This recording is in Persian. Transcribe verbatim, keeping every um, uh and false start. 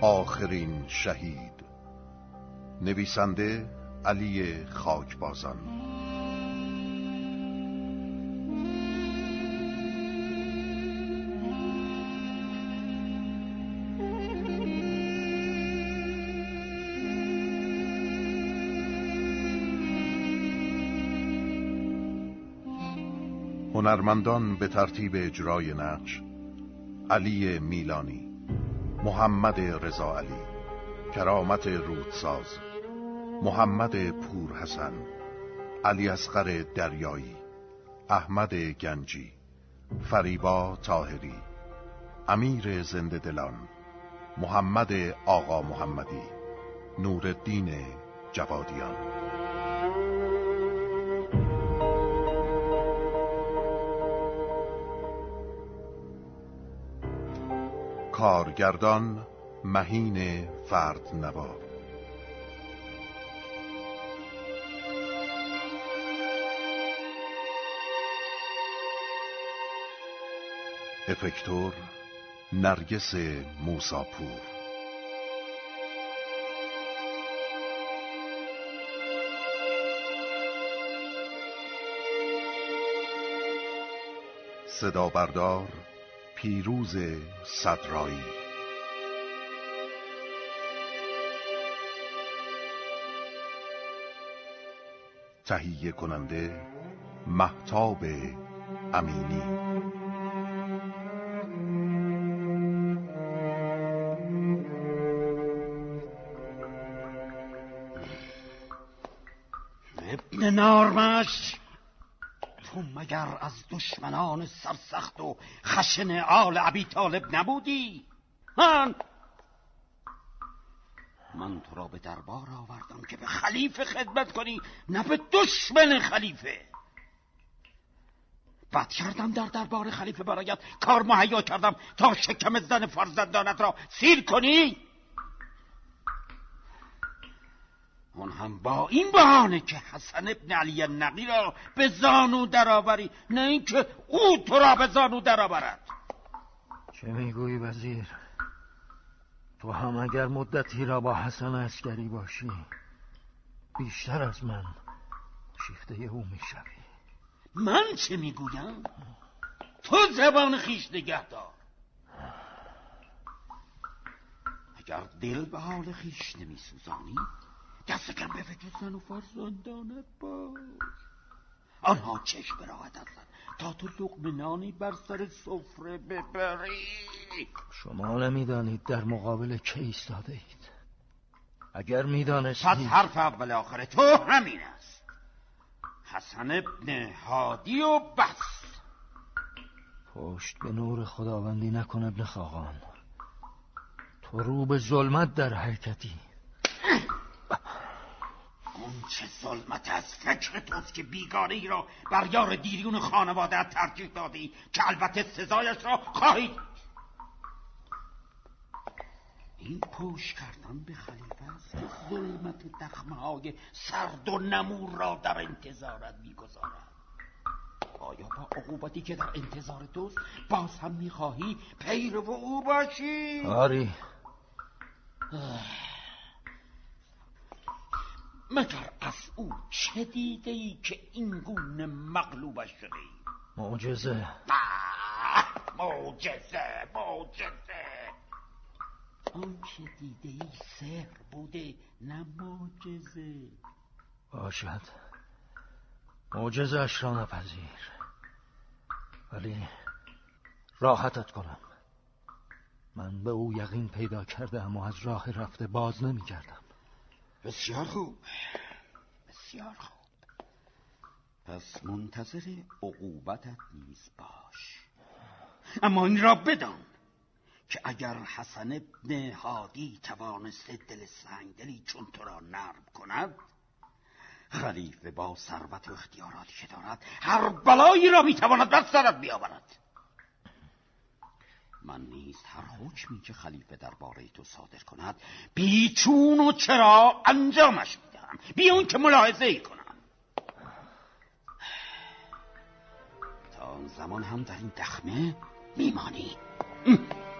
آخرین شهید. نویسنده علی خاکبازان. هنرمندان به ترتیب اجرای نقش: علی میلانی، محمد رضا علی، کرامت رودساز، محمد پورحسن، علی اصغر دریایی، احمد گنجی، فریبا طاهری، امیر زنده دلان، محمد آقا محمدی، نورالدین جوادیان. کارگردان مهین فردنوا. افکتور نرگس موساپور. صدا بردار پیروز صدرایی. تهیه کننده مهتاب امینی. ابن نارمش، تو مگر از دشمنان سرسخت و خشن آل ابی طالب نبودی؟ من من تو را به دربار آوردم که به خلیفه خدمت کنی، نه به دشمن خلیفه. بد کردم در دربار خلیفه برایت کار مهیا کردم تا شکم زن فرزندانت را سیر کنی، اون هم با این بهانه که حسن ابن علی النقی را به زانو درآوری، نه اینکه او تو را به زانو درآورد. چه میگویی وزیر؟ تو هم اگر مدتی را با حسن عسکری باشی، بیشتر از من شیفته او میشوی. من چه میگویم؟ تو زبان خویش نگه دار. اگر دل به حال خویش نمیسوزانی، دست کم به فکر زن و فرزندانت باش. آنها چشم براحت هستند تا تو لقمه نانی بر سر سفره ببری. شما نمیدانید در مقابل که ایستاده اید. اگر میدانستید. پس حرف اول آخر تو همین است، حسن ابن هادی و بس. پشت به نور خداوندی نکن ابن خاقان، تو رو به ظلمت در حرکتی. اون چه ظلمت از فکر توست که بیگانه ای را بر یار دیریون خانواده ترجیح دادی که البته سزایش را خواهید. این پوش کردن به خلیفه است که ظلمت دخمه های سرد و نمور را در انتظارت میگذارد. آیا با عقوبتی که در انتظار توست باز هم میخواهی پیرو او باشی؟ آری. مگر از او چه دیده ای که این گونه مغلوبش شده ای؟ معجزه. معجزه معجزه آن چه دیده ای سحر بوده، نه معجزه. باشد، معجزه اش را نپذیر، ولی راحتت کنم. من به او یقین پیدا کرده اما از راه رفته باز نمی گردم. بسیار خوب، بسیار خوب. پس منتظر عقوبتت نیز باش. اما این را بدان که اگر حسن ابن هادی توانسته دل سنگدلی چون تو را نرم کند، خلیفه با ثروت و اختیاراتی که دارد هر بلایی را میتواند بر سرت بیاورد. من نیز هر حکمی که خلیفه درباره تو صادر کند بیچون و چرا انجامش میدهم، بی اون که ملاحظه ای کنم. تا آن زمان هم در این دخمه میمانی.